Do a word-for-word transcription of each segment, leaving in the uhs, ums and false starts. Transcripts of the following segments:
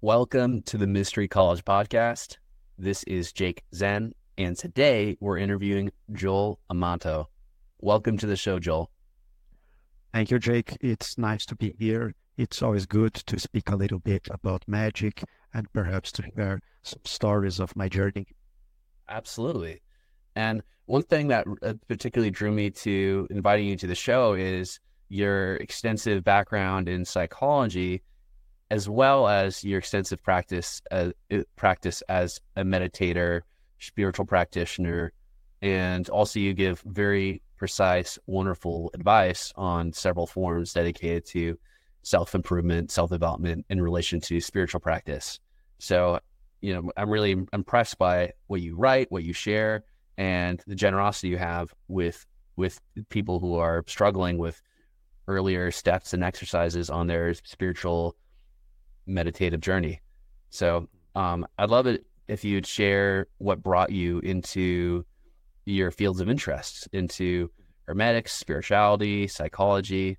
Welcome to the Mystery College Podcast. This is Jake Zen, and today we're interviewing Joel Amato. Welcome to the show, Joel. Thank you, Jake. It's nice to be here. It's always good to speak a little bit about magic and perhaps to share some stories of my journey. Absolutely. And one thing that particularly drew me to inviting you to the show is your extensive background in psychology, as well as your extensive practice uh, practice as a meditator, spiritual practitioner, and also you give very precise, wonderful advice on several forums dedicated to self-improvement, self-development in relation to spiritual practice. So, you know, I'm really impressed by what you write, what you share, and the generosity you have with with people who are struggling with earlier steps and exercises on their spiritual meditative journey. So um, I'd love it if you'd share what brought you into your fields of interest, into hermetics, spirituality, psychology.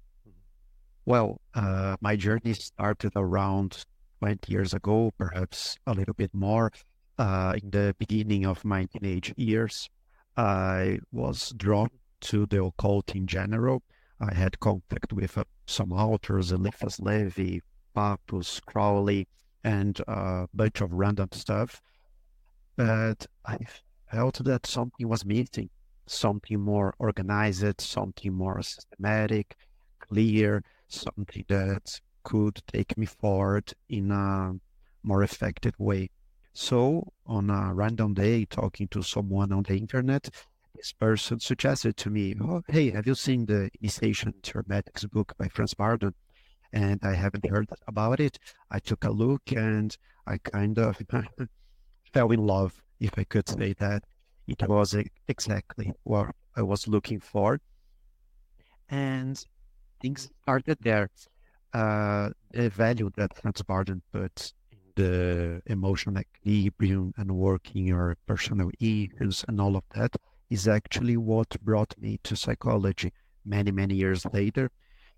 Well, uh, my journey started around twenty years ago, perhaps a little bit more. Uh, in the beginning of my teenage years, I was drawn to the occult in general. I had contact with uh, some authors, Eliphas Levi, Papus, Crowley, and a bunch of random stuff. But I felt that something was missing, something more organized, something more systematic, clear, something that could take me forward in a more effective way. So on a random day, talking to someone on the internet, this person suggested to me, oh, hey, have you seen the Initiation into Hermetics book by Franz Bardon? And I haven't heard about it. I took a look and I kind of fell in love, if I could say that. It was exactly what I was looking for. And things started there. Uh, the value that Franz Bardon put in the emotional equilibrium and working your personal issues and all of that is actually what brought me to psychology many, many years later.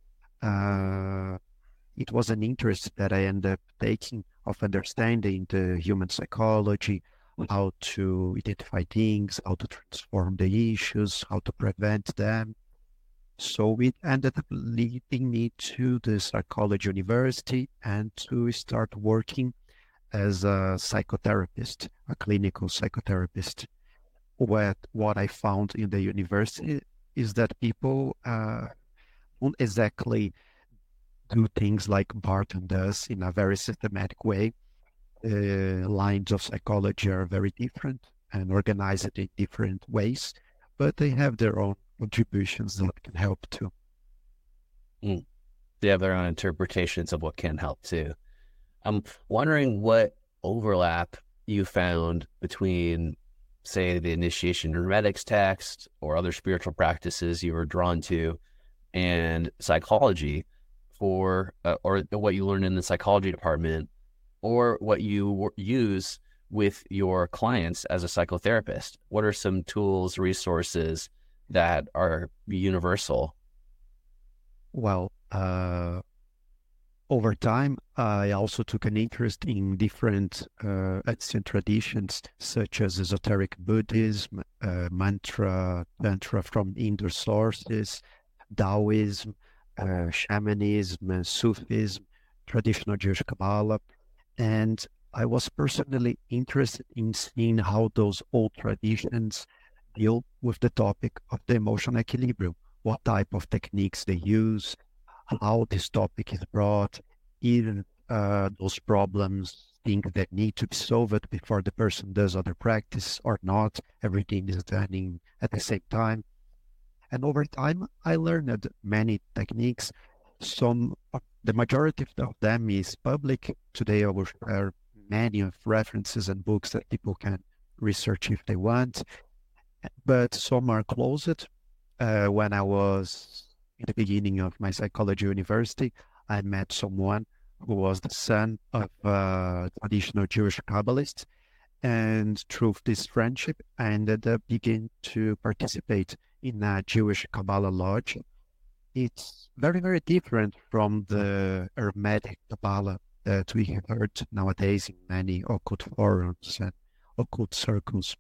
Uh, it was an interest that I ended up taking of understanding the human psychology, how to identify things, how to transform the issues, how to prevent them. So it ended up leading me to the psychology university and to start working as a psychotherapist, a clinical psychotherapist. What, what I found in the university is that people uh, don't exactly do things like Barton does in a very systematic way. The lines of psychology are very different and organized in different ways, but they have their own contributions that can help too. Mm. They have their own interpretations of what can help too. I'm wondering what overlap you found between, say, the Initiation Hermetics text or other spiritual practices you were drawn to and psychology, for uh, or what you learned in the psychology department, or what you w- use with your clients as a psychotherapist. What are some tools, resources that are universal? Well, uh, over time, I also took an interest in different uh, ancient traditions, such as esoteric Buddhism, uh, mantra, mantra from Indo sources, Taoism, uh, shamanism, Sufism, traditional Jewish Kabbalah. And I was personally interested in seeing how those old traditions deal with the topic of the emotional equilibrium, what type of techniques they use, how this topic is brought, even uh, those problems, things that need to be solved before the person does other practice or not. Everything is done in, at the same time. And over time, I learned many techniques. Some, the majority of them is public. Today, I will share many of references and books that people can research if they want. But some are closed. Uh, when I was in the beginning of my psychology university, I met someone who was the son of a traditional Jewish Kabbalist. And through this friendship, I ended up beginning to participate in a Jewish Kabbalah lodge. It's very, very different from the Hermetic Kabbalah that we heard nowadays in many occult forums and occult circles.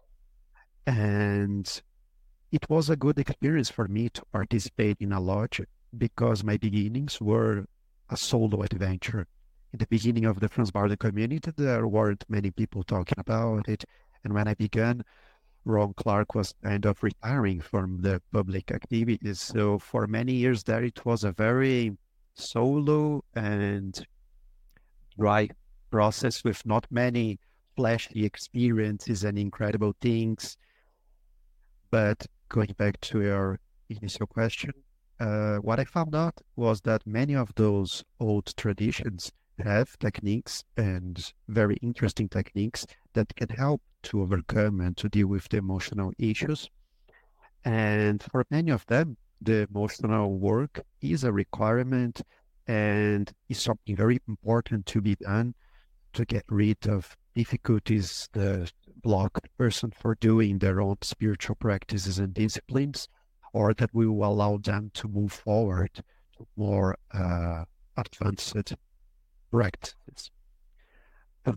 And it was a good experience for me to participate in a lodge because my beginnings were a solo adventure. In the beginning of the Franz Bardon community, there weren't many people talking about it. And when I began, Ron Clark was kind of retiring from the public activities. So for many years there, it was a very solo and dry process with not many flashy experiences and incredible things. But going back to your initial question, uh, what I found out was that many of those old traditions have techniques and very interesting techniques that can help to overcome and to deal with the emotional issues. And for many of them, the emotional work is a requirement and is something very important to be done to get rid of difficulties that block the person for doing their own spiritual practices and disciplines, or that will allow them to move forward to more uh, advanced practices. Uh,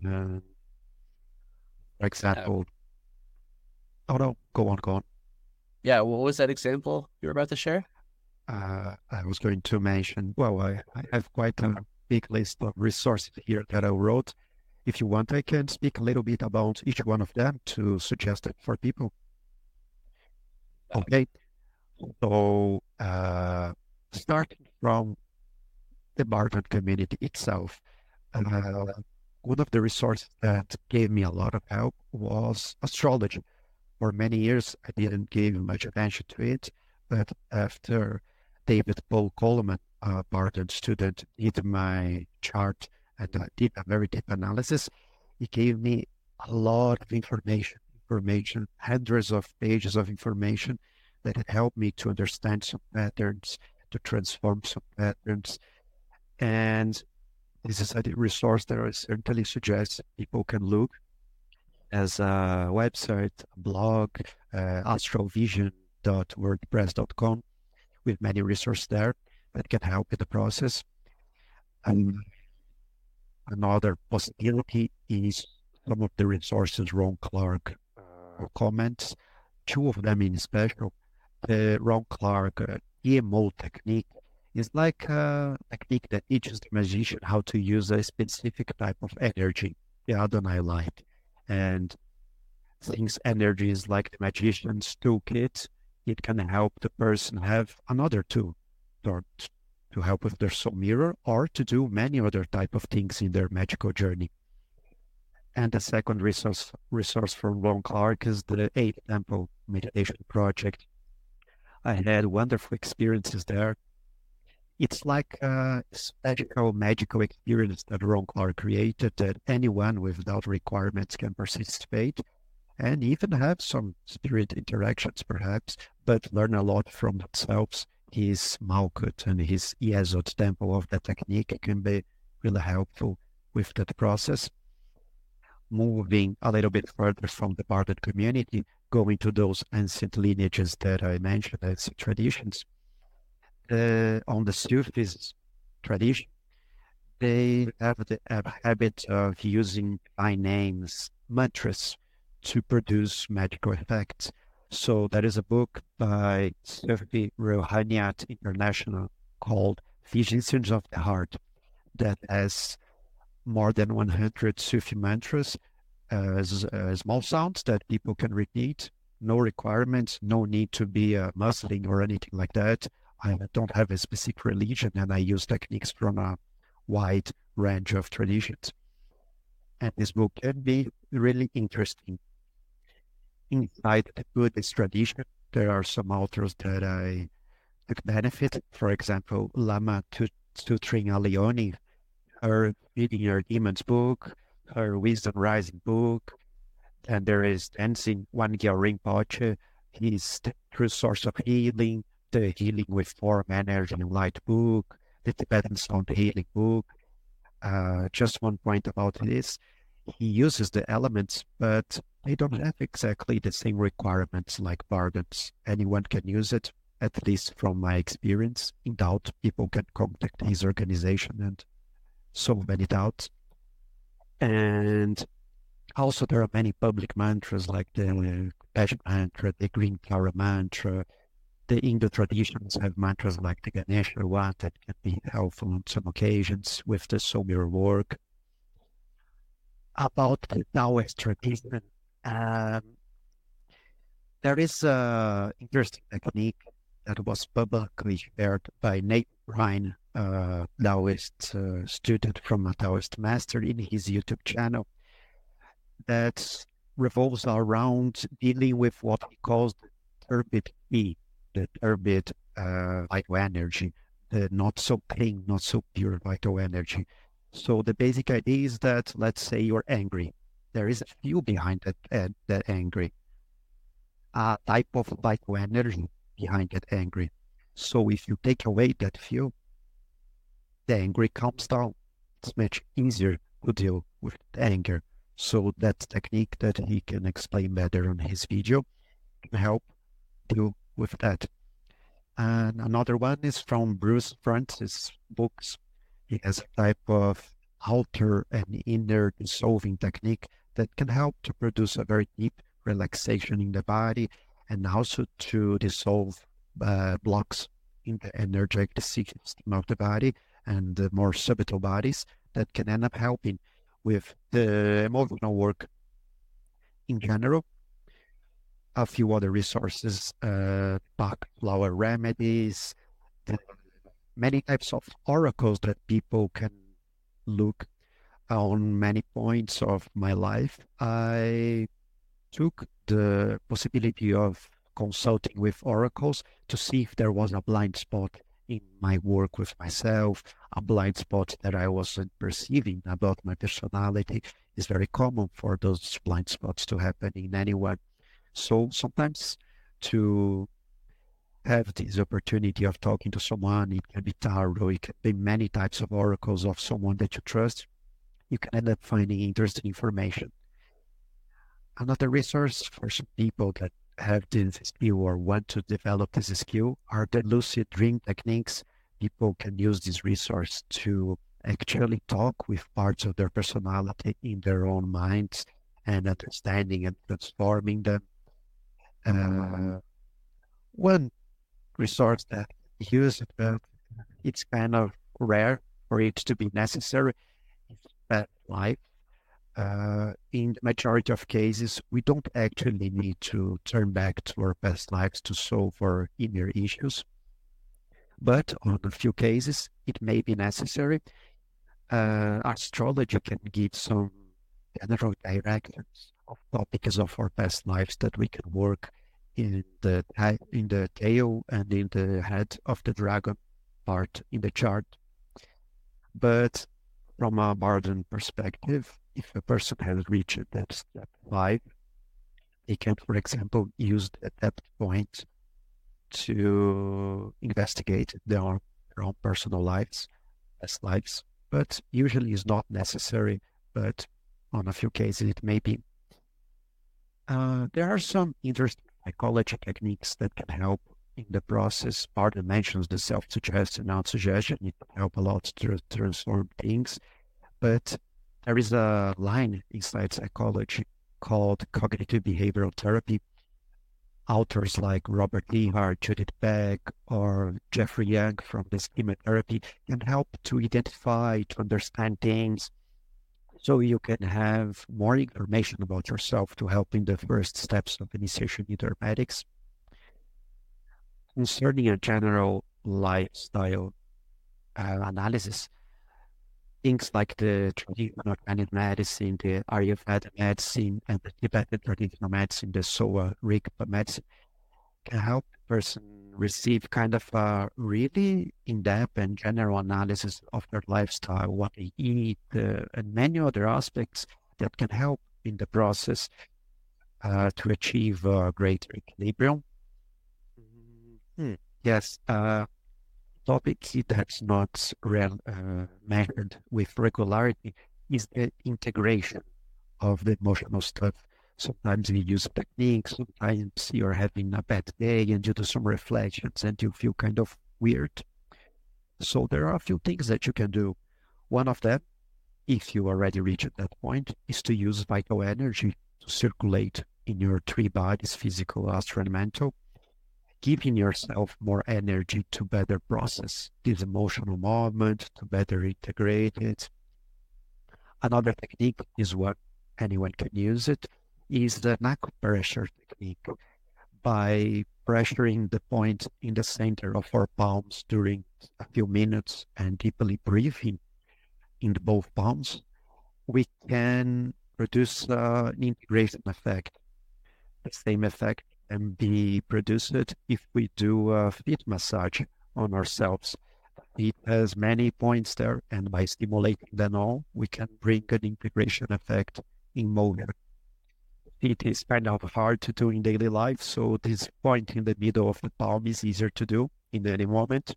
for example, oh no, go on, go on. Yeah, what was that example you were about to share? Uh, I was going to mention, well, I, I have quite a big list of resources here that I wrote. If you want, I can speak a little bit about each one of them to suggest it for people. Okay, so uh, starting from the Bardon community itself, uh, one of the resources that gave me a lot of help was astrology. For many years, I didn't give much attention to it, but after David Paul Coleman, a Bardon student, did my chart and I did a very deep analysis, he gave me a lot of information, information, hundreds of pages of information that had helped me to understand some patterns, to transform some patterns. And this is a resource that I certainly suggest people can look as a website, a blog, uh, astrovision dot wordpress dot com, with many resources there that can help in the process. And another possibility is some of the resources Ron Clark uh, comments, two of them in special. The Ron Clark uh, E M O technique is like a technique that teaches the magician how to use a specific type of energy, the Adonai light. And since energy is like the magician's toolkit, it can help the person have another tool or to help with their soul mirror or to do many other type of things in their magical journey. And the second resource resource from Ron Clark is the Eight Temple Meditation Project. I had wonderful experiences there. It's like a special magical experience that Ron Clark created that anyone without requirements can participate and even have some spirit interactions perhaps, but learn a lot from themselves. His Malkut and his Yesod temple of the technique can be really helpful with that process. Moving a little bit further from the Bardon community, going to those ancient lineages that I mentioned as traditions. Uh, on the Sufis tradition, they have the uh, habit of using by names, mantras, to produce magical effects. So there is a book by Sufi Rouhaniyat International called Physicians of the Heart that has more than one hundred Sufi mantras, uh, uh, small sounds that people can repeat, no requirements, no need to be a Muslim or anything like that. I don't have a specific religion and I use techniques from a wide range of traditions. And this book can be really interesting. Inside the Buddhist tradition, there are some authors that I took benefit. For example, Lama Tsutring Leone, her Feeding Your Demons book, her Wisdom Rising book, and there is Tenzin Wangyal Rinpoche, his True Source of Healing, the Healing with Form, Energy and Light book, the Tibetan Sound Healing book. Uh, just one point about this, he uses the elements, but they don't have exactly the same requirements like Bardon's. Anyone can use it, at least from my experience. In doubt, people can contact his organization and so many doubts. And also there are many public mantras like the Compassion mantra, the Green Flower mantra. The Hindu traditions have mantras like the Ganesha one that can be helpful on some occasions with the soul mirror work. About the Taoist tradition, um, there is an interesting technique that was publicly shared by Nate Ryan, a Taoist uh, student from a Taoist master, in his YouTube channel, that revolves around dealing with what he calls the turbid E, the turbid uh, vital energy, the not so clean, not so pure vital energy. So the basic idea is that, let's say you're angry. There is a fuel behind that, uh, that angry, a type of vital energy behind that angry. So if you take away that fuel, the angry calms down. It's much easier to deal with anger. So that technique that he can explain better on his video can help deal with that. And another one is from Bruce Francis' books. He has a type of outer and inner dissolving technique that can help to produce a very deep relaxation in the body and also to dissolve uh, blocks in the energetic system of the body and the more subtle bodies that can end up helping with the emotional work in general. A few other resources, uh, Bach flower remedies, the many types of oracles that people can look on many points of my life. I took the possibility of consulting with oracles to see if there was a blind spot in my work with myself, a blind spot that I wasn't perceiving about my personality. It's very common for those blind spots to happen in anyone. So sometimes to have this opportunity of talking to someone, it can be tarot, it can be many types of oracles of someone that you trust, you can end up finding interesting information. Another resource for some people that have this skill or want to develop this skill are the lucid dream techniques. People can use this resource to actually talk with parts of their personality in their own minds and understanding and transforming them. Uh, one resource that I use, but it's kind of rare for it to be necessary, is past life. Uh, in the majority of cases, we don't actually need to turn back to our past lives to solve our inner issues. But on a few cases, it may be necessary. Uh, astrology can give some general directions of topics of our past lives that we can work in the in the tail and in the head of the dragon part in the chart. But from a modern perspective, if a person has reached that step five, they can, for example, use the depth point to investigate their own, their own personal lives, past lives. But usually is not necessary, but on a few cases it may be. Uh, there are some interesting psychology techniques that can help in the process. Barton mentions the self-suggestion and auto-suggestion. It can help a lot to transform things. But there is a line inside psychology called cognitive behavioral therapy. Authors like Robert Lehart, Judith Beck, or Jeffrey Young from the schema therapy can help to identify, to understand things, so you can have more information about yourself to help in the first steps of initiation in hermetics. Concerning a general lifestyle uh, analysis, things like the traditional Chinese medicine, the Ayurveda medicine, and the Tibetan traditional medicine, the Sowa Rigpa medicine, can help the person receive kind of a really in-depth and general analysis of their lifestyle, what they eat, uh, and many other aspects that can help in the process uh, to achieve uh, greater equilibrium. Mm-hmm. Yes, uh, topic that's not real, uh, measured with regularity is the integration of the emotional stuff. Sometimes we use techniques, sometimes you're having a bad day and you do some reflections and you feel kind of weird. So there are a few things that you can do. One of them, if you already reached that point, is to use vital energy to circulate in your three bodies, physical, astral, and mental, giving yourself more energy to better process this emotional moment, to better integrate it. Another technique is what anyone can use it, is the neck pressure technique. By pressuring the point in the center of our palms during a few minutes and deeply breathing in both palms, we can produce uh, an integration effect. The same effect can be produced if we do a feet massage on ourselves. It has many points there, and by stimulating them all, we can bring an integration effect in movement. It is kind of hard to do in daily life, so this point in the middle of the palm is easier to do in any moment.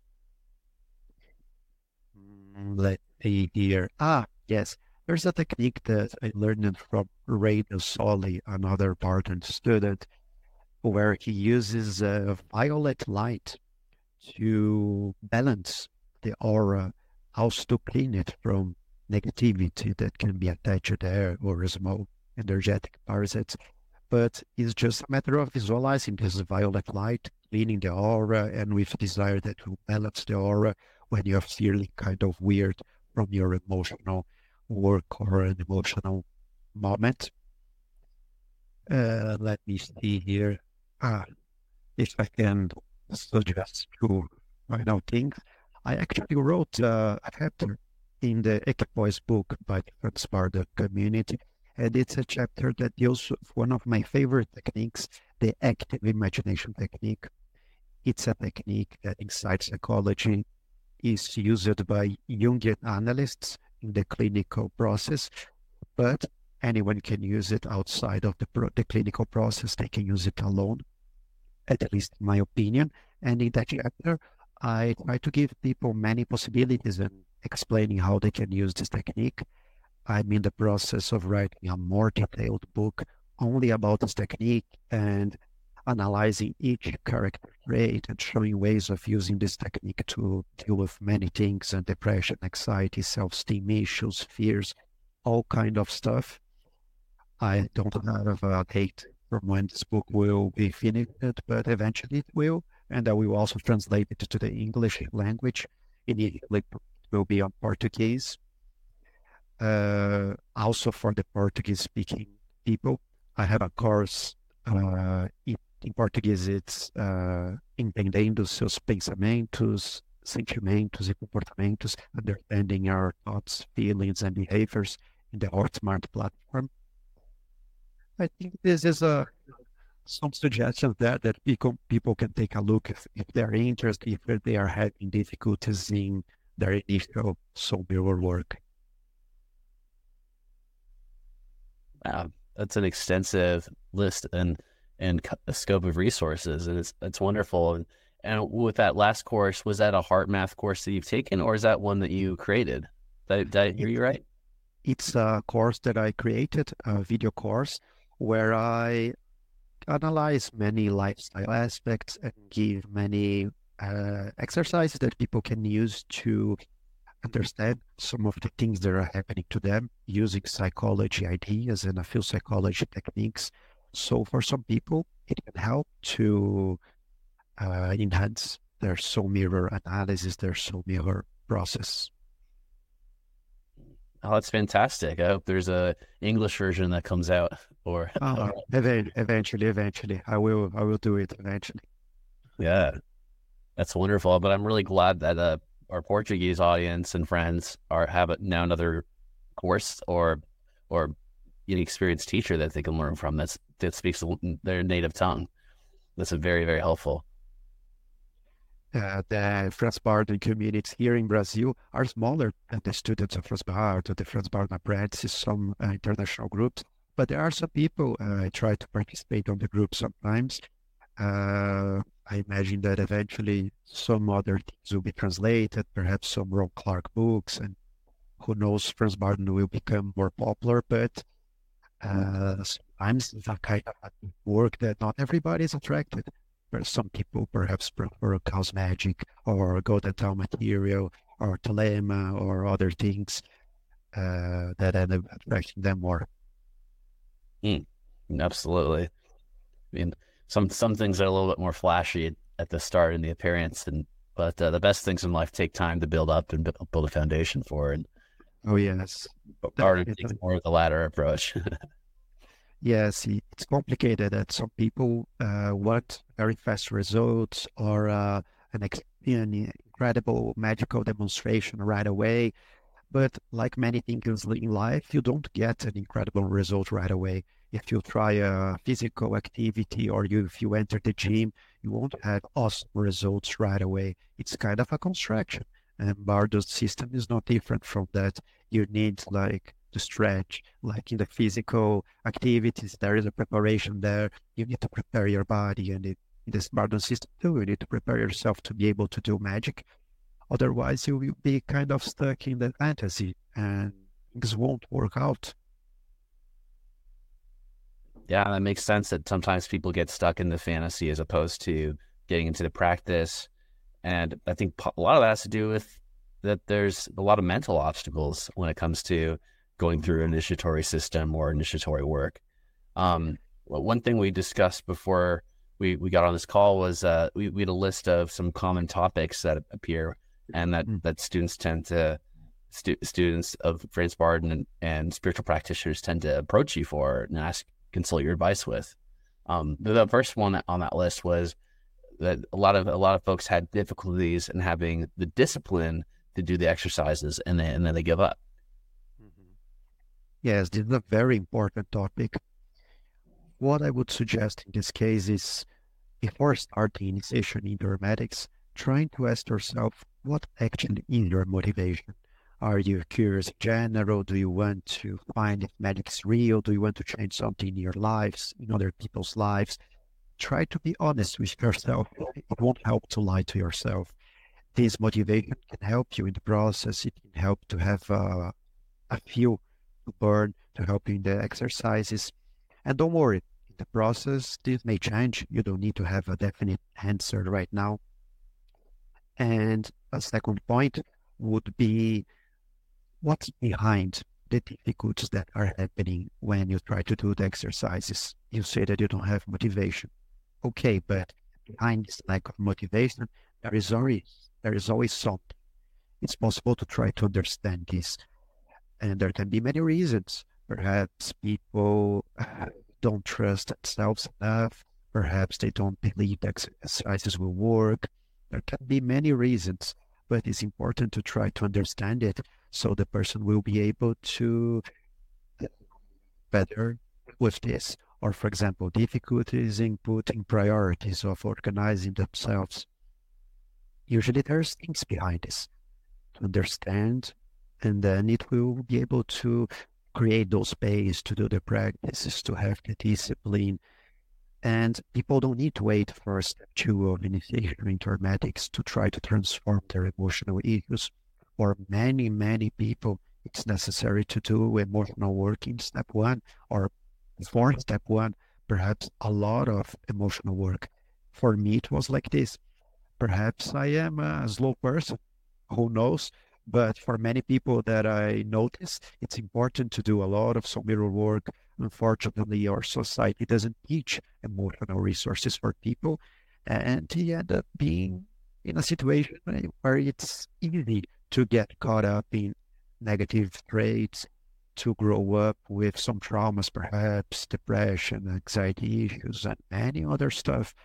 Let's see here. Ah, yes. There's a technique that I learned from Ray Soli, another Barton student, where he uses uh, violet light to balance the aura, also to clean it from negativity that can be attached there or small energetic parasites. But it's just a matter of visualizing this violet light, cleaning the aura, and with desire that will balance the aura when you're feeling kind of weird from your emotional work or an emotional moment. Uh, let me see here. Ah, if I can suggest two final things. I actually wrote uh, a chapter in the Equipoise book by the Franz Bardon community, and it's a chapter that deals with one of my favorite techniques, the active imagination technique. It's a technique that inside psychology is used by Jungian analysts in the clinical process, but anyone can use it outside of the, pro- the clinical process. They can use it alone, at least in my opinion. And in that chapter, I try to give people many possibilities and explaining how they can use this technique. I'm in the process of writing a more detailed book only about this technique and analyzing each character trait and showing ways of using this technique to deal with many things, and depression, anxiety, self-esteem issues, fears, all kind of stuff. I don't have a date from when this book will be finished, but eventually it will, and I will also translate it to the English language. Initially, it will be on Portuguese. Uh, also for the Portuguese-speaking people, I have a course uh, in Em português, it's uh, entendendo seus pensamentos, sentimentos e comportamentos, understanding our thoughts, feelings, and behaviors in the HeartSmart platform. I think this is a some suggestions there that people people can take a look if, if they're interested, if they are having difficulties in their initial soul mirror work. Wow, that's an extensive list and and a scope of resources, and it's it's wonderful. And and with that last course, was that a HeartMath course that you've taken, or is that one that you created? Did, did I hear you right? It's a course that I created, a video course, where I analyze many lifestyle aspects and give many uh, exercises that people can use to understand some of the things that are happening to them using psychology ideas and a few psychology techniques. So for some people, it can help to uh, enhance their soul mirror analysis, their soul mirror process. Oh, that's fantastic. I hope there's a English version that comes out. Or uh, eventually, eventually, I will, I will do it eventually. Yeah, that's wonderful. But I'm really glad that uh, our Portuguese audience and friends are have now another course or or an experienced teacher that they can learn from that's that speaks their native tongue. That's a very, very helpful. Uh, the Franz Bardon communities here in Brazil are smaller than the students of Franz Bardon, the Franz Bardon apprentices, some uh, international groups. But there are some people, uh, I try to participate on the group sometimes. Uh, I imagine that eventually some other things will be translated, perhaps some Ron Clark books, and who knows, Franz Bardon will become more popular. But uh, sometimes it's a kind of work that not everybody is attracted. Some people perhaps prefer Chaos Magic or Golden Dawn material or Telema or other things uh, that end up attracting them more. Mm, absolutely. I mean, some some things are a little bit more flashy at the start in the appearance, and but uh, the best things in life take time to build up and bu- build a foundation for. And Oh, yes, art takes definitely. more of the latter approach. Yes, i- it's complicated that some people uh, want very fast results or uh, an, ex- an incredible magical demonstration right away. But like many things in life, you don't get an incredible result right away. If you try a physical activity or you, if you enter the gym, you won't have awesome results right away. It's kind of a construction. And Bardo's system is not different from that. You need like to stretch, like in the physical activities, there is a preparation there. You need to prepare your body, and it, in this Bardo system too, you need to prepare yourself to be able to do magic. Otherwise, you will be kind of stuck in the fantasy and things won't work out. Yeah, that makes sense that sometimes people get stuck in the fantasy as opposed to getting into the practice. And I think a lot of that has to do with that there's a lot of mental obstacles when it comes to going through an initiatory system or initiatory work. Um, well, one thing we discussed before we, we got on this call was uh, we, we had a list of some common topics that appear and that, Mm. that students tend to, stu- students of Franz Barden and, and spiritual practitioners tend to approach you for and ask, consult your advice with. Um, the, the first one on that list was that a lot of a lot of folks had difficulties in having the discipline to do the exercises, and then and then they give up. Mhm. Yes, this is a very important topic. What I would suggest in this case is before starting initiation in paramedics, trying to ask yourself what actually is your motivation. Are you curious in general? Do you want to find if magic is real? Do you want to change something in your lives, in other people's lives? Try to be honest with yourself. It won't help to lie to yourself. This motivation can help you in the process. It can help to have uh, a fuel to burn to help you in the exercises. And don't worry, in the process, this may change. You don't need to have a definite answer right now. And a second point would be what's behind the difficulties that are happening when you try to do the exercises. You say that you don't have motivation. Okay, but behind this lack of motivation, there is always there is always something. It's possible to try to understand this. And there can be many reasons. Perhaps people uh, don't trust themselves enough. Perhaps they don't believe the exercises will work. There can be many reasons, but it's important to try to understand it so the person will be able to get better with this. Or, for example, difficulties in putting priorities of organizing themselves. Usually there's things behind this to understand, and then it will be able to create those space to do the practices, to have the discipline. And people don't need to wait for step two of initiation into hermetics to try to transform their emotional issues. For many, many people, it's necessary to do emotional work in step one, or before step one, perhaps a lot of emotional work. For me, it was like this. Perhaps I am a slow person, who knows? But for many people that I notice, it's important to do a lot of some mirror work. Unfortunately, our society doesn't teach emotional resources for people, and you end up being in a situation where it's easy to get caught up in negative traits, to grow up with some traumas, perhaps depression, anxiety issues, and many other stuff.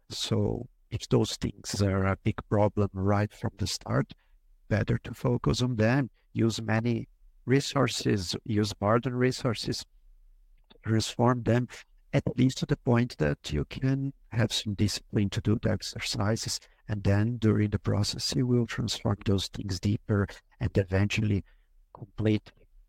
So if those things are a big problem right from the start, better to focus on them. Use many resources, use modern resources, transform them at least to the point that you can have some discipline to do the exercises. And then during the process, you will transform those things deeper and eventually complete.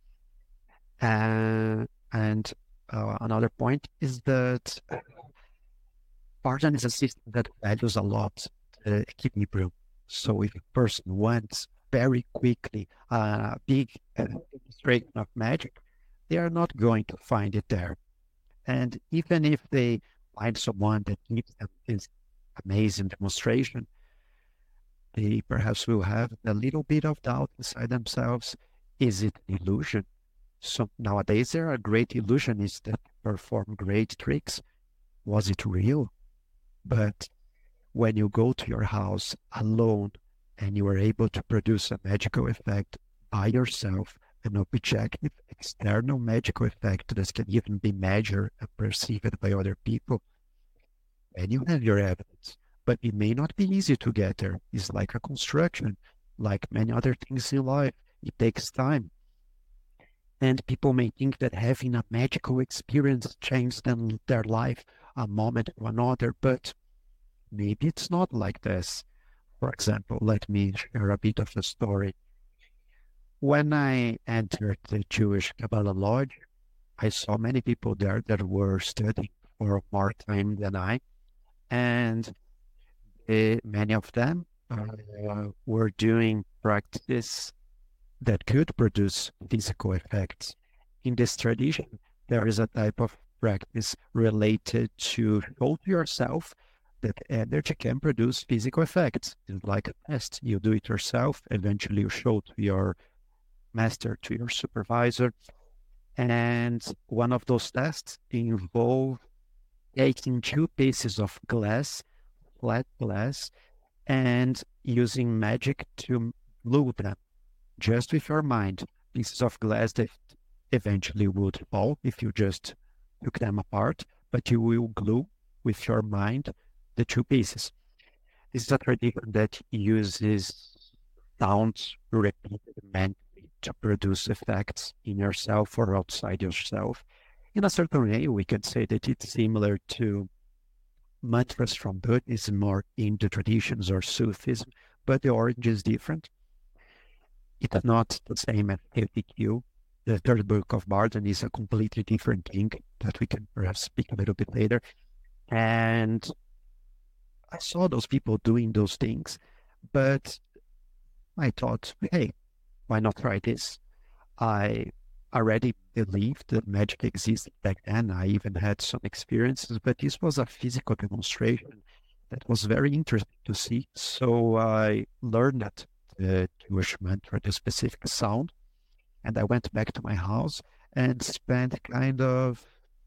Uh, and uh, another point is that Spartan is a system that values a lot uh, equilibrium. So if a person wants very quickly a big uh, demonstration of magic, they are not going to find it there. And even if they find someone that gives them this amazing demonstration, they perhaps will have a little bit of doubt inside themselves. Is it an illusion? So nowadays there are great illusionists that perform great tricks. Was it real? But when you go to your house alone and you are able to produce a magical effect by yourself, an objective external magical effect that can even be measured and perceived by other people, and you have your evidence. But it may not be easy to get there. It's like a construction, like many other things in life. It takes time. And people may think that having a magical experience changed them, their life a moment to another, but maybe it's not like this. For example, let me share a bit of a story. When I entered the Jewish Kabbalah Lodge, I saw many people there that were studying for more time than I, and uh, many of them uh, were doing practice that could produce physical effects. In this tradition, there is a type of practice related to show to yourself that energy can produce physical effects. It's like a test. You do it yourself. Eventually, you show to your master, to your supervisor. And one of those tests involve taking two pieces of glass, flat glass, and using magic to glue them just with your mind. Pieces of glass that eventually would fall if you just took them apart, but you will glue with your mind the two pieces. This is a tradition that uses sounds repeated mentally to produce effects in yourself or outside yourself. In a certain way, we could say that it's similar to mantras from Buddhism or Hindu traditions or Sufism, but the origin is different. It's not the same as K T Q. The third book of Bardhan is a completely different thing that we can perhaps speak a little bit later. And I saw those people doing those things, but I thought, hey, why not try this? I already believed that magic existed back then. I even had some experiences, but this was a physical demonstration that was very interesting to see. So I learned that the Jewish mantra, the specific sound, and I went back to my house and spent kind of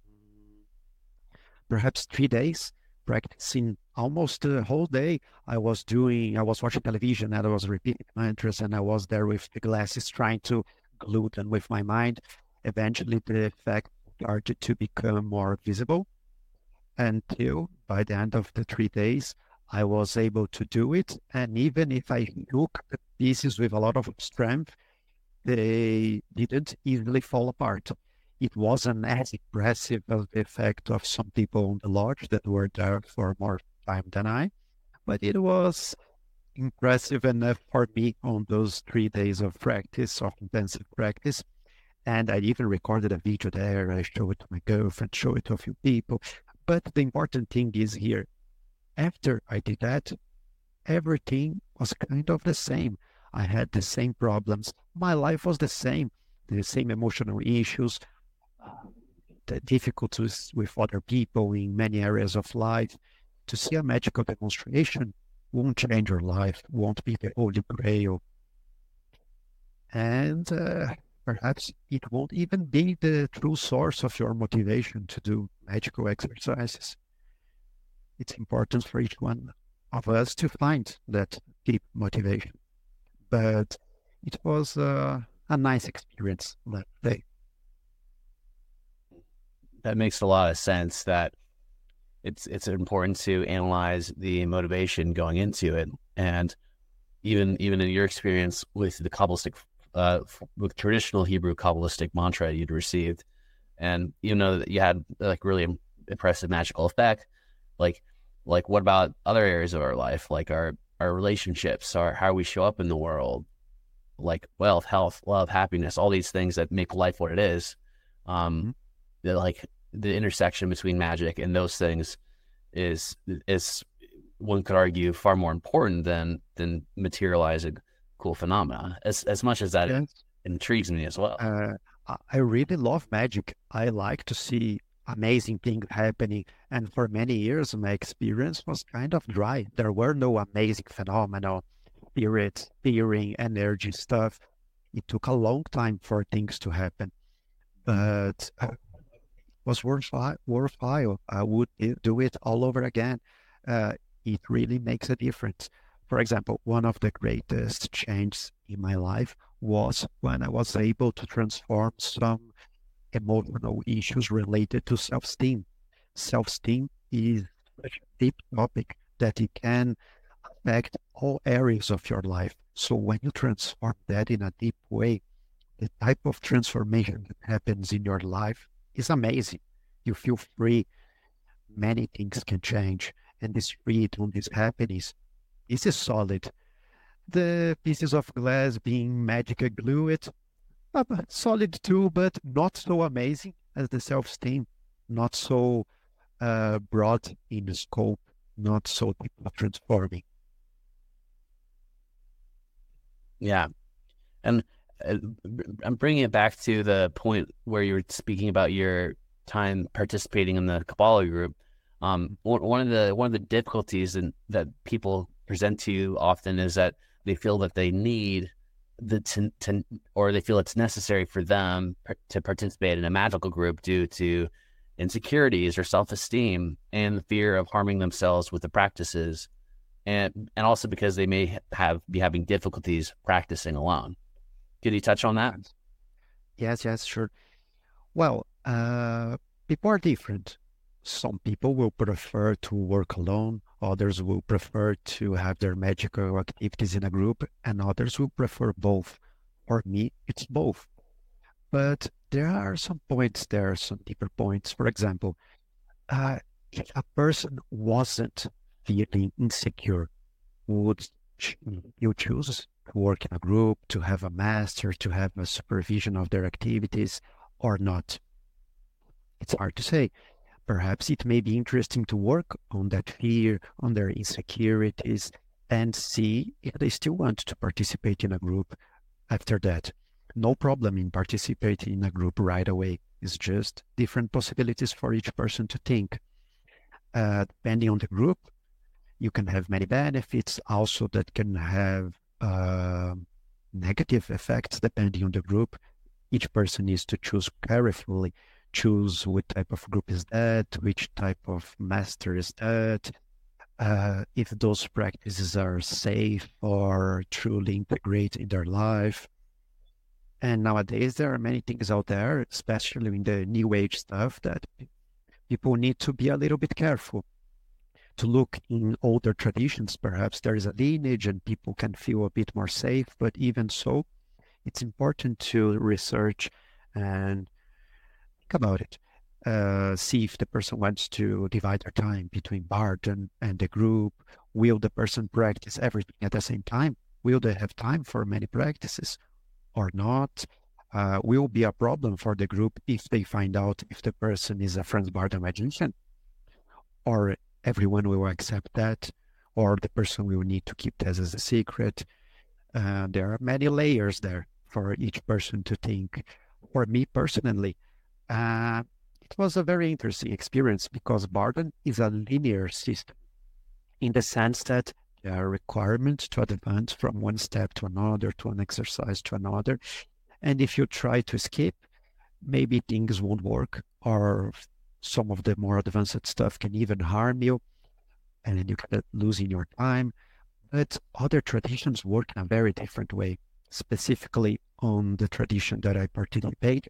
perhaps three days practicing almost the whole day. I was doing, I was watching television and I was repeating mantras, and I was there with the glasses trying to glue them with my mind. Eventually the effect started to become more visible, until by the end of the three days, I was able to do it. And even if I took the pieces with a lot of strength, they didn't easily fall apart. It wasn't as impressive as the effect of some people on the lodge that were there for more time than I, but it was impressive enough for me on those three days of practice, of intensive practice. And I even recorded a video there. I showed it to my girlfriend, showed it to a few people. But the important thing is here, after I did that, everything was kind of the same. I had the same problems. My life was the same, the same emotional issues, the difficulties with other people in many areas of life. To see a magical demonstration won't change your life, won't be the holy grail. And uh, perhaps it won't even be the true source of your motivation to do magical exercises. It's important for each one of us to find that deep motivation. But it was uh, a nice experience that day. That makes a lot of sense, that it's it's important to analyze the motivation going into it. And even even in your experience with the Kabbalistic, uh, with traditional Hebrew Kabbalistic mantra you'd received, and you know that you had like really impressive magical effect, like like what about other areas of our life, like our our relationships, our how we show up in the world, like wealth, health, love, happiness, all these things that make life what it is. Um, the, like the intersection between magic and those things is is one could argue far more important than than materializing cool phenomena. As as much as that Yes. intrigues me as well. Uh, I I really love magic. I like to see amazing things happening. And for many years, my experience was kind of dry. There were no amazing phenomena. spirit, fearing, energy stuff. It took a long time for things to happen, but uh, was worthwhile. worthwhile. I would do it all over again. Uh, it really makes a difference. For example, one of the greatest changes in my life was when I was able to transform some emotional issues related to self-esteem. Self-esteem is such a deep topic that it can affect all areas of your life. So when you transform that in a deep way, the type of transformation that happens in your life is amazing. You feel free. Many things can change. And this freedom, this happiness, this is solid. The pieces of glass being magic glue, it uh, solid too, but not so amazing as the self-esteem, not so uh, broad in scope, not so deep of transforming. Yeah. And uh, I'm bringing it back to the point where you were speaking about your time participating in the Kabbalah group. Um, one of the one of the difficulties in, that people present to you often is that they feel that they need the to, to or they feel it's necessary for them to participate in a magical group due to insecurities or self-esteem and the fear of harming themselves with the practices, and and also because they may have be having difficulties practicing alone. Could you touch on that? Yes, yes, sure. Well, uh, people are different. Some people will prefer to work alone, others will prefer to have their magical activities in a group, and others will prefer both. For me, it's both. But there are some points there, some deeper points. For example, uh, if a person wasn't feeling insecure, would you choose to work in a group, to have a master, to have a supervision of their activities, or not? It's hard to say. Perhaps it may be interesting to work on that fear, on their insecurities, and see if they still want to participate in a group after that. No problem in participating in a group right away. It's just different possibilities for each person to think. Uh, depending on the group, you can have many benefits also that can have uh, negative effects depending on the group. Each person needs to choose carefully. Choose what type of group is that, which type of master is that, uh, if those practices are safe or truly integrate in their life. And nowadays, there are many things out there, especially in the new age stuff, that people need to be a little bit careful to look in older traditions. Perhaps there is a lineage and people can feel a bit more safe, but even so, it's important to research and about it. Uh, see if the person wants to divide their time between Bardhan and the group. Will the person practice everything at the same time? Will they have time for many practices or not? Uh, will be a problem for the group if they find out if the person is a Franz Bardhan magician, or everyone will accept that, or the person will need to keep that as a secret. Uh, there are many layers there for each person to think. For me personally, Uh, it was a very interesting experience because Bardhan is a linear system in the sense that there are requirements to advance from one step to another, to an exercise to another. And if you try to skip, maybe things won't work, or some of the more advanced stuff can even harm you, and then you can lose in your time. But other traditions work in a very different way, specifically on the tradition that I participate.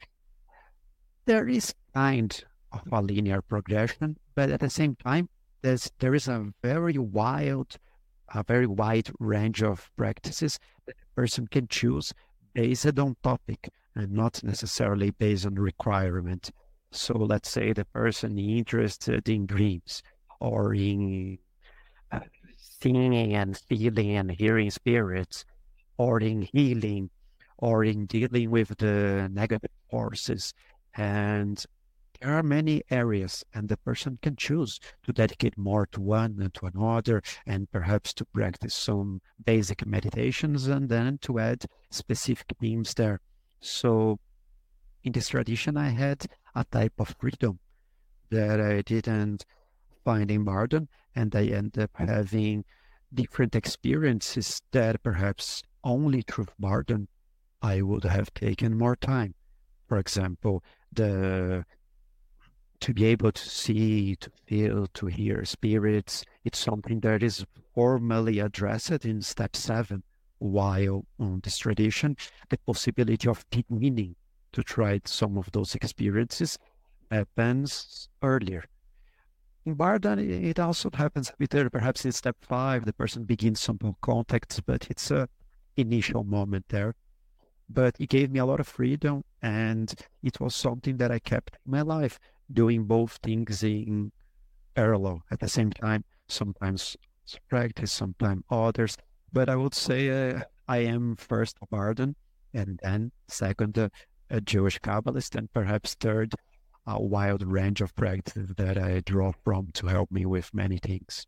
There is kind of a linear progression, but at the same time, there's there is a very wild, a very wide range of practices that a person can choose based on topic and not necessarily based on requirement. So let's say the person is interested in dreams or in uh, seeing and feeling and hearing spirits, or in healing, or in dealing with the negative forces. And there are many areas, and the person can choose to dedicate more to one and to another, and perhaps to practice some basic meditations and then to add specific themes there. So in this tradition, I had a type of freedom that I didn't find in Bardhan, and I ended up having different experiences that perhaps only through Bardon I would have taken more time. For example, the to be able to see, to feel, to hear spirits, it's something that is formally addressed in step seven, while on this tradition, the possibility of beginning to try some of those experiences happens earlier. In Bardhan, it also happens a bit earlier. Perhaps in step five, the person begins some contacts, but it's a initial moment there. But it gave me a lot of freedom, and it was something that I kept in my life, doing both things in parallel at the same time. Sometimes practice, sometimes others. But I would say uh, I am first a Bardhan, and then second uh, a Jewish Kabbalist, and perhaps third a wild range of practices that I draw from to help me with many things.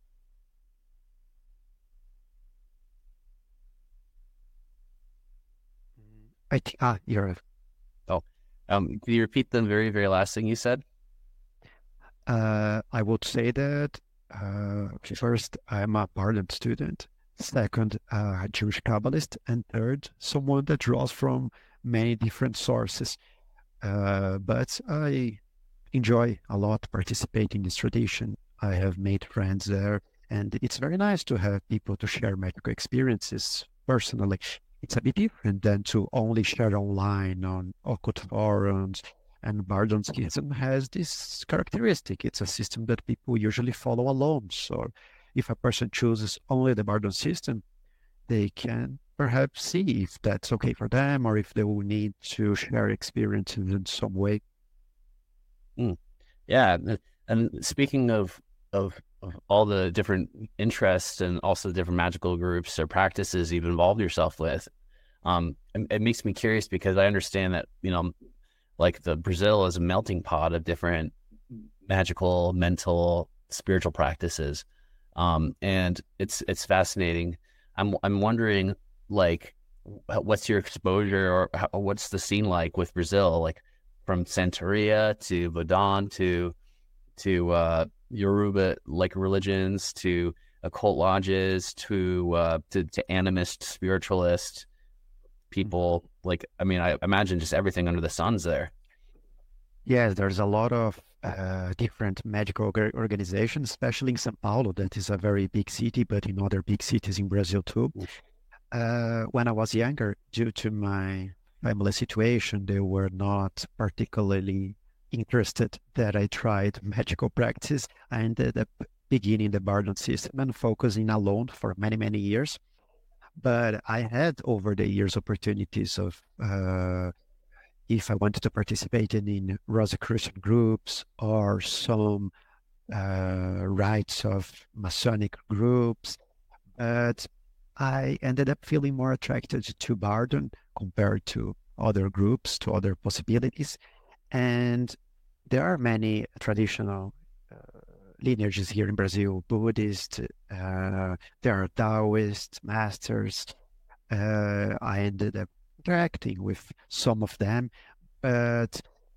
I think, ah, you're, Oh, um, can you repeat the very, very last thing you said? uh, I would say that uh, first, I'm a Bardhan student. Second, uh, a Jewish Kabbalist. And third, someone that draws from many different sources. Uh, but I enjoy a lot participating in this tradition. I have made friends there, and it's very nice to have people to share magical experiences personally. It's a bit different than to only share online on occult forums. And Bardon Schism has this characteristic. It's a system that people usually follow alone. So if a person chooses only the Bardon system, they can perhaps see if that's okay for them or if they will need to share experiences in some way. Mm. Yeah, and- and speaking of, of of all the different interests and also the different magical groups or practices you've involved yourself with, um, it, it makes me curious because I understand that, you know, like the Brazil is a melting pot of different magical, mental, spiritual practices, um, and it's it's fascinating. I'm I'm wondering, like, wh- what's your exposure or how, what's the scene like with Brazil, like from Santeria to Vodun to to uh, Yoruba like religions to occult lodges to uh, to, to animist spiritualist people. Like, I mean, I imagine just everything under the sun's there. Yes, there's a lot of uh, different magical orga- organizations, especially in São Paulo, that is a very big city, but in other big cities in Brazil too. Uh, when I was younger, due to my family situation, they were not particularly interested that I tried magical practice. I ended up beginning the Bardon system and focusing alone for many, many years. But I had over the years opportunities of uh, if I wanted to participate in, in Rosicrucian groups or some uh, rites of Masonic groups. But I ended up feeling more attracted to Bardon compared to other groups, to other possibilities. And there are many traditional uh, lineages here in Brazil, Buddhist, uh, there are Taoist masters. Uh, I ended up interacting with some of them, but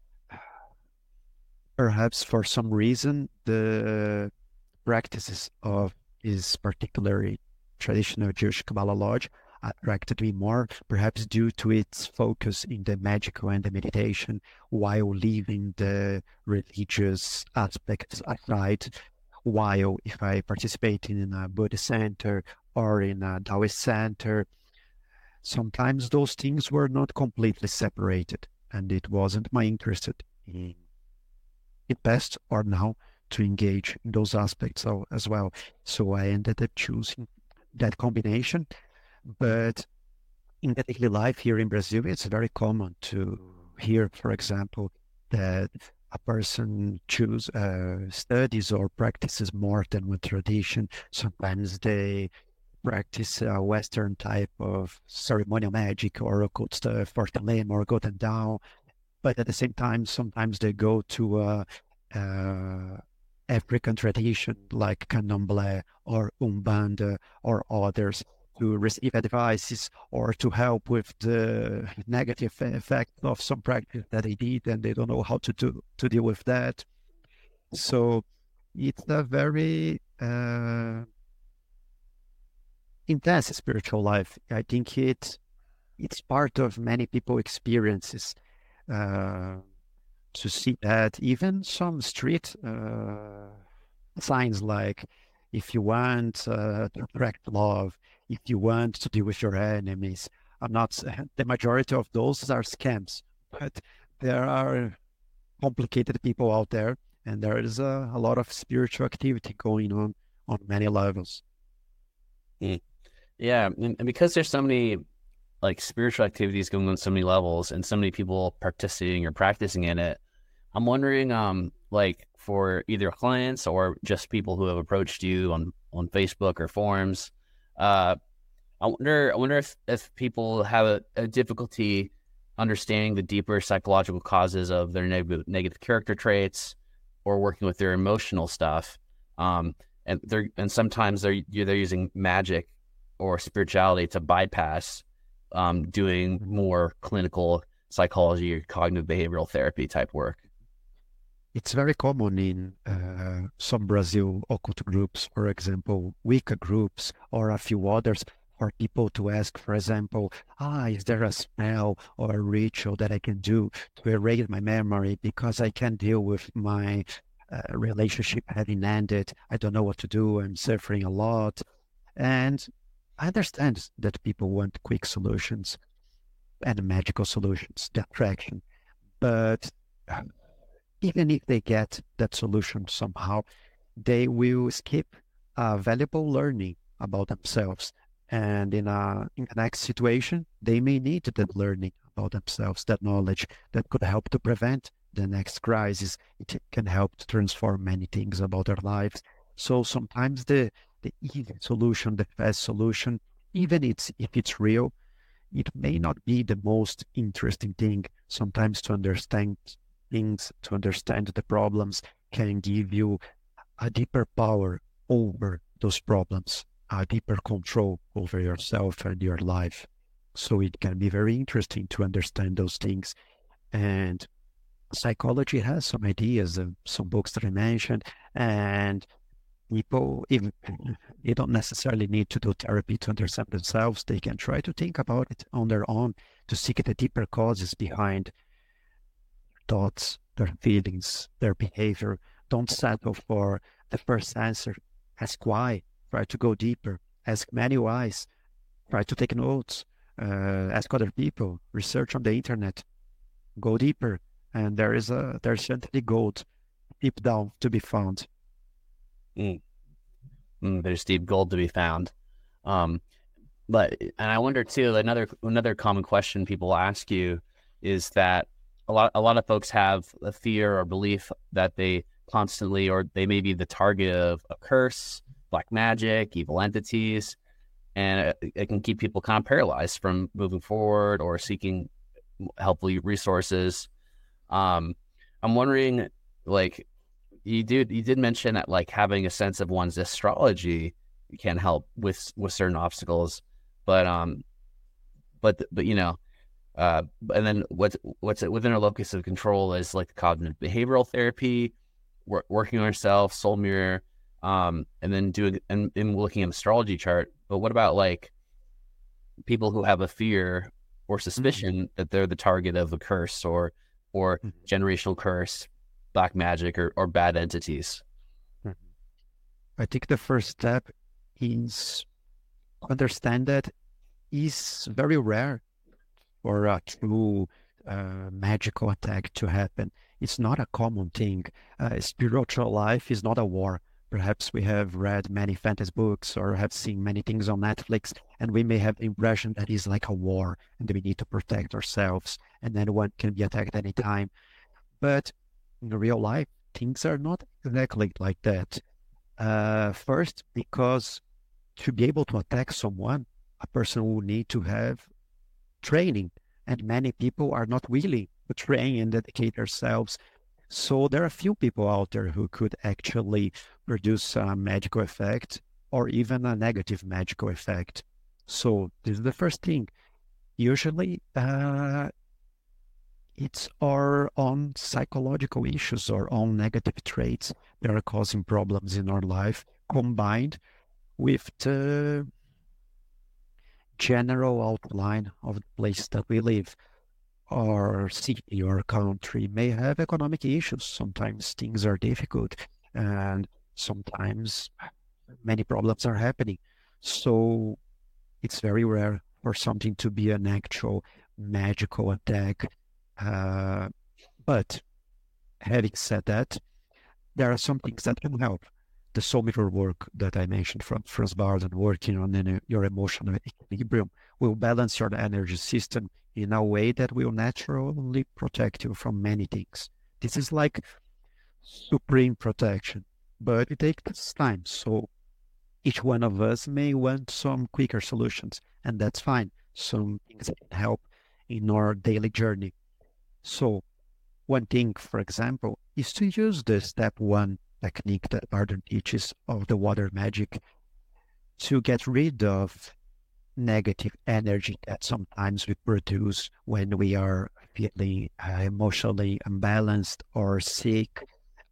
perhaps for some reason, the practices of this particular traditional Jewish Kabbalah Lodge attracted me more, perhaps due to its focus in the magical and the meditation, while leaving the religious aspects aside. While if I participate in a Buddhist center or in a Taoist center, sometimes those things were not completely separated, and it wasn't my interest in it best or now to engage in those aspects as well. So I ended up choosing that combination. But in the daily life here in Brazil, it's very common to hear, for example, that a person choose uh, studies or practices more than one tradition. Sometimes they practice a Western type of ceremonial magic or occult stuff, or Talem or Goten Dao. But at the same time, sometimes they go to a, uh, African tradition like Candomblé or Umbanda or others to receive advices or to help with the negative effect of some practice that they did and they don't know how to do to deal with that. So it's a very uh, intense spiritual life. I think it it's part of many people experiences. Uh, to see that even some street uh, signs like if you want uh, to attract love, if you want to deal with your enemies, I'm not the majority of those are scams, but there are complicated people out there, and there is a, a lot of spiritual activity going on on many levels. Mm. Yeah, and, and because there's so many like spiritual activities going on so many levels and so many people participating or practicing in it, I'm wondering, um, like for either clients or just people who have approached you on, on Facebook or forums, uh, I wonder, I wonder if, if people have a, a difficulty understanding the deeper psychological causes of their negative, negative character traits or working with their emotional stuff. Um, and they're, and sometimes they're, they're using magic or spirituality to bypass um, doing more clinical psychology or cognitive behavioral therapy type work. It's very common in uh, some Brazil occult groups, for example, Wicca groups, or a few others, for people to ask, for example, ah, is there a spell or a ritual that I can do to erase my memory because I can't deal with my uh, relationship having ended? I don't know what to do. I'm suffering a lot. And I understand that people want quick solutions and magical solutions, the attraction. But even if they get that solution somehow, they will skip uh, valuable learning about themselves. And in, a, in the next situation, they may need that learning about themselves, that knowledge that could help to prevent the next crisis. It can help to transform many things about their lives. So sometimes the, the easy solution, the fast solution, even it's, if it's real, it may not be the most interesting thing. Sometimes to understand things, to understand the problems can give you a deeper power over those problems, a deeper control over yourself and your life. So it can be very interesting to understand those things. And psychology has some ideas and some books that I mentioned, and people, even they don't necessarily need to do therapy to understand themselves. They can try to think about it on their own to seek the deeper causes behind thoughts, their feelings, their behavior. Don't settle for the first answer. Ask why. Try to go deeper. Ask many whys. Try to take notes. Uh, ask other people. Research on the internet. Go deeper. And there is a there's certainly gold deep down to be found. Mm. Mm, there's deep gold to be found. Um, but and I wonder too. Another another common question people ask you is that a lot a lot of folks have a fear or belief that they constantly or they may be the target of a curse, black magic, evil entities, and it, it can keep people kind of paralyzed from moving forward or seeking helpful resources. Um, I'm wondering, like, you did you did mention that like having a sense of one's astrology can help with with certain obstacles, but um, but but you know. Uh, and then what's what's within our locus of control is like the cognitive behavioral therapy, work, working on ourselves, soul mirror, um, and then doing and, and looking at astrology chart. But what about like people who have a fear or suspicion mm-hmm. that they're the target of a curse or or mm-hmm. generational curse, black magic, or or bad entities? Mm-hmm. I think the first step is understand that is very rare for a true uh, magical attack to happen. It's not a common thing. Uh, spiritual life is not a war. Perhaps we have read many fantasy books or have seen many things on Netflix, and we may have the impression that it's like a war and we need to protect ourselves and anyone can be attacked anytime. But in real life, things are not exactly like that. Uh, first, because to be able to attack someone, a person will need to have training, and many people are not willing to train and dedicate themselves. So there are few people out there who could actually produce a magical effect or even a negative magical effect. So this is the first thing. Usually uh, it's our own psychological issues or own negative traits that are causing problems in our life, combined with the general outline of the place that we live. Our city or country may have economic issues. Sometimes things are difficult, and sometimes many problems are happening. So it's very rare for something to be an actual magical attack. Uh, but having said that, there are some things that can help. The soul mirror work that I mentioned from Franz Barden, working on an, your emotional equilibrium, will balance your energy system in a way that will naturally protect you from many things. This is like supreme protection, but it takes time. So each one of us may want some quicker solutions, and that's fine. Some things that can help in our daily journey. So one thing, for example, is to use the step one technique that Barden teaches of the water magic to get rid of negative energy that sometimes we produce when we are feeling uh, emotionally unbalanced or sick,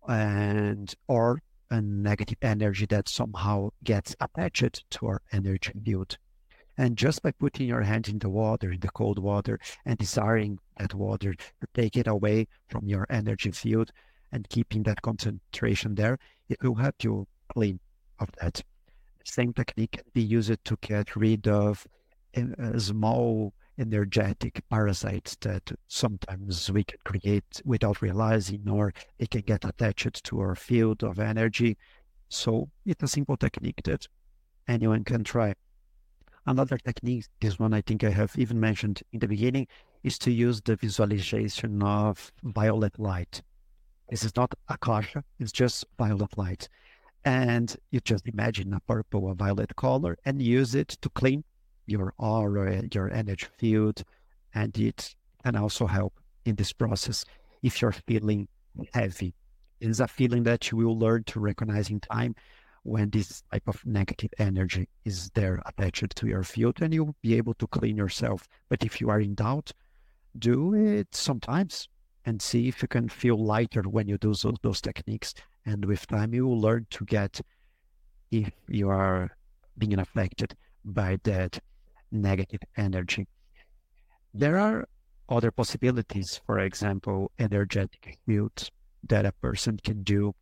and or a negative energy that somehow gets attached to our energy field. And just by putting your hand in the water, in the cold water, and desiring that water to take it away from your energy field and keeping that concentration there, it will help you clean of that. The same technique can be used to get rid of uh, small energetic parasites that sometimes we can create without realizing, or it can get attached to our field of energy. So it's a simple technique that anyone can try. Another technique, this one I think I have even mentioned in the beginning, is to use the visualization of violet light. This is not akasha, it's just violet light. And you just imagine a purple or violet color and use it to clean your aura, your energy field, and it can also help in this process if you're feeling heavy. It is a feeling that you will learn to recognize in time when this type of negative energy is there attached to your field, and you'll be able to clean yourself. But if you are in doubt, do it sometimes and see if you can feel lighter when you do those, those techniques. And with time, you will learn to get if you are being affected by that negative energy. There are other possibilities, for example, energetic fields that a person can do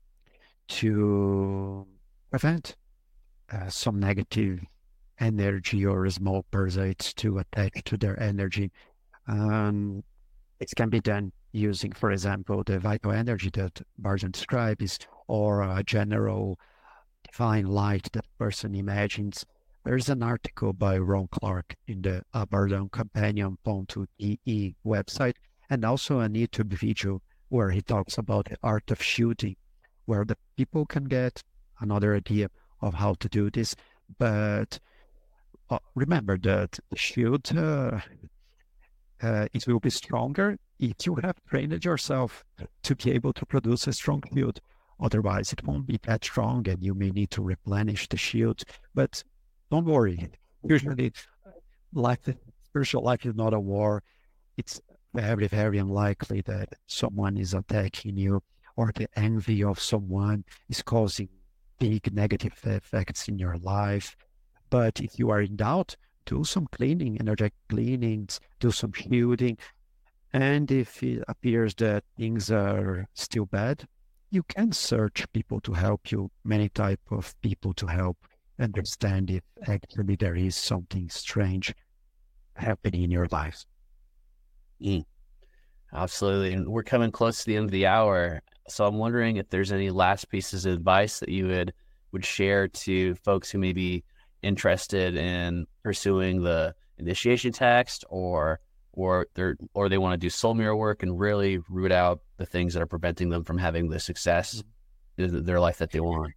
to prevent uh, some negative energy or small parasites to attach to their energy. Um, it can be done using, for example, the vital energy that Barden describes, or a general divine light that person imagines. There's an article by Ron Clark in the Barden Companion Ponto E E website, and also a YouTube video where he talks about the art of shooting, where the people can get another idea of how to do this. But uh, remember that the shield, uh, uh, it will be stronger if you have trained yourself to be able to produce a strong shield. Otherwise, it won't be that strong and you may need to replenish the shield. But don't worry. Usually, life, spiritual life is not a war. It's very, very unlikely that someone is attacking you, or the envy of someone is causing big negative effects in your life. But if you are in doubt, do some cleaning, energetic cleanings, do some shielding. And if it appears that things are still bad, you can search people to help you, many type of people to help understand if actually there is something strange happening in your life. Mm, absolutely. And we're coming close to the end of the hour. So I'm wondering if there's any last pieces of advice that you would, would share to folks who may be interested in pursuing the initiation text, or or they're or they want to do soul mirror work and really root out the things that are preventing them from having the success in their life that they want.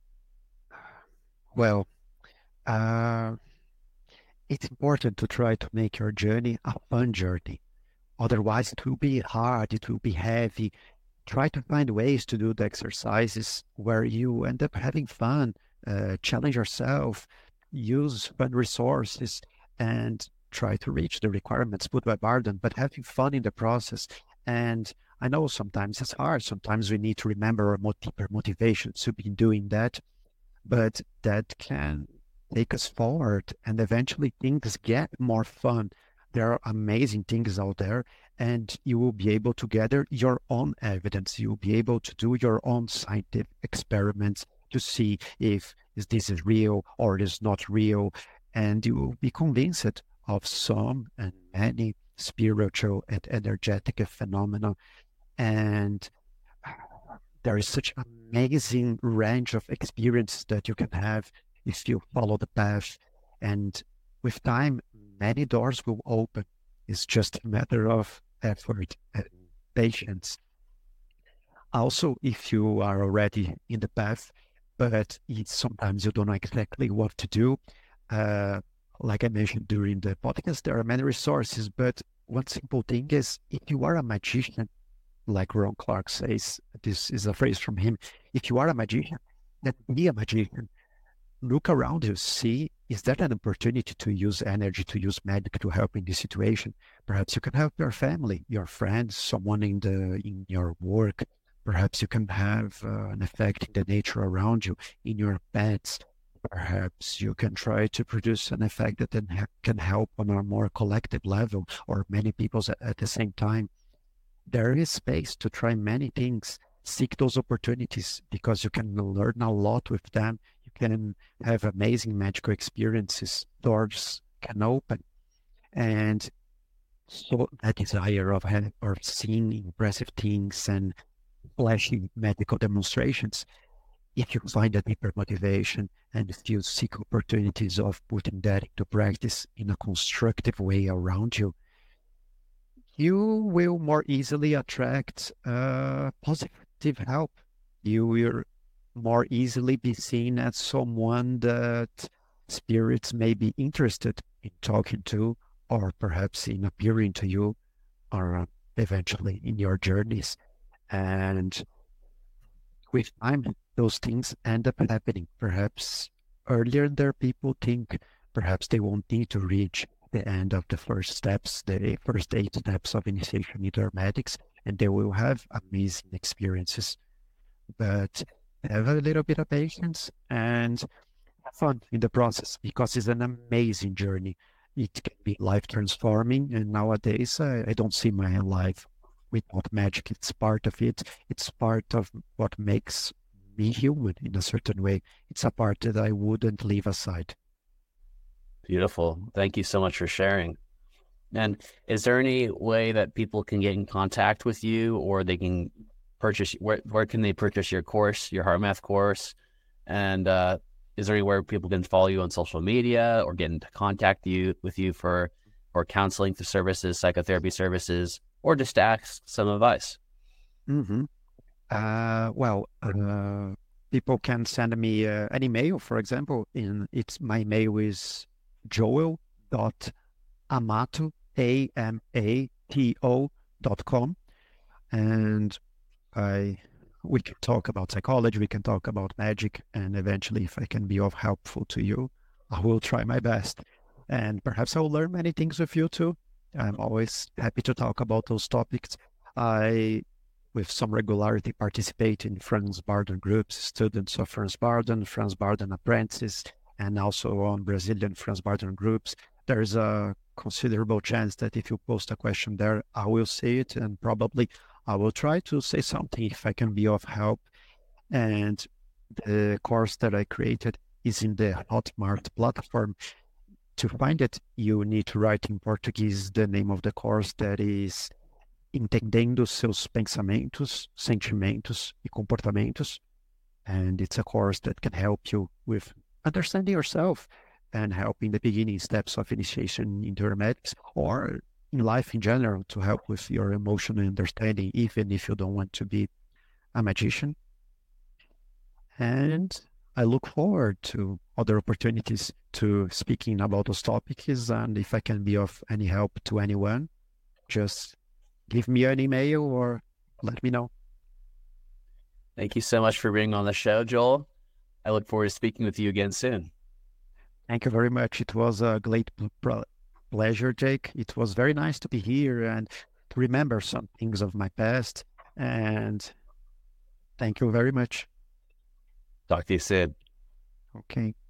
Well, uh, it's important to try to make your journey a fun journey. Otherwise, it will be hard, it will be heavy. Try to find ways to do the exercises where you end up having fun, uh, challenge yourself, use fun resources, and try to reach the requirements put by Barden, but having fun in the process. And I know sometimes it's hard. Sometimes we need to remember our deeper motivations to be doing that, but that can take us forward, and eventually things get more fun. There are amazing things out there, and you will be able to gather your own evidence. You'll be able to do your own scientific experiments to see if, if this is real or it is not real, and you will be convinced of some and many spiritual and energetic phenomena. And there is such amazing range of experience that you can have if you follow the path. And with time, many doors will open. It's just a matter of effort and patience. Also, if you are already in the path, but it's, sometimes you don't know exactly what to do, uh, like I mentioned during the podcast, there are many resources, but one simple thing is, if you are a magician, like Ron Clark says, this is a phrase from him, if you are a magician, then be a magician. Look around you, see, is that an opportunity to use energy, to use magic to help in this situation? Perhaps you can help your family, your friends, someone in the in your work. Perhaps you can have uh, an effect in the nature around you, in your pets. Perhaps you can try to produce an effect that then ha- can help on a more collective level, or many people at, at the same time. There is space to try many things. Seek those opportunities, because you can learn a lot with them. You can have amazing magical experiences. Doors can open. And so that desire of having or seeing impressive things and flashy medical demonstrations, if you find a deeper motivation and if you seek opportunities of putting that into practice in a constructive way around you, you will more easily attract uh, positive help. You will more easily be seen as someone that spirits may be interested in talking to, or perhaps in appearing to you, or uh, eventually in your journeys. And with time, those things end up happening. Perhaps earlier than people think, perhaps they won't need to reach the end of the first steps, the first eight steps of initiation into hermetics, and they will have amazing experiences. But have a little bit of patience and have fun in the process, because it's an amazing journey. It can be life transforming, and nowadays I, I don't see my life without magic. It's part of it. It's part of what makes me human in a certain way. It's a part that I wouldn't leave aside. Beautiful. Thank you so much for sharing. And is there any way that people can get in contact with you, or they can purchase, where, where can they purchase your course, your HeartMath course? And uh, is there anywhere people can follow you on social media or get into contact you with you for, for counseling services, psychotherapy services, or just ask some advice? Mm-hmm. Uh, well, uh, people can send me uh, an email, for example. In it's my mail is joel dot amato, A M A T O dot com. And I we can talk about psychology, we can talk about magic, and eventually, if I can be of helpful to you, I will try my best. And perhaps I will learn many things with you too. I'm always happy to talk about those topics. I, with some regularity, participate in Franz Bardon groups, students of Franz Bardon, Franz Bardon apprentices, and also on Brazilian Franz Bardon groups. There's a considerable chance that if you post a question there, I will see it, and probably I will try to say something if I can be of help. And the course that I created is in the Hotmart platform. To find it, you need to write in Portuguese the name of the course, that is Entendendo Seus Pensamentos, Sentimentos e Comportamentos. And it's a course that can help you with understanding yourself and help in the beginning steps of initiation into hermetics, or in life in general, to help with your emotional understanding, even if you don't want to be a magician. And I look forward to other opportunities to speaking about those topics. And if I can be of any help to anyone, just give me an email or let me know. Thank you so much for being on the show, Joel. I look forward to speaking with you again soon. Thank you very much. It was a great pleasure, Jake. It was very nice to be here and to remember some things of my past. And thank you very much. Talk to you soon. Okay.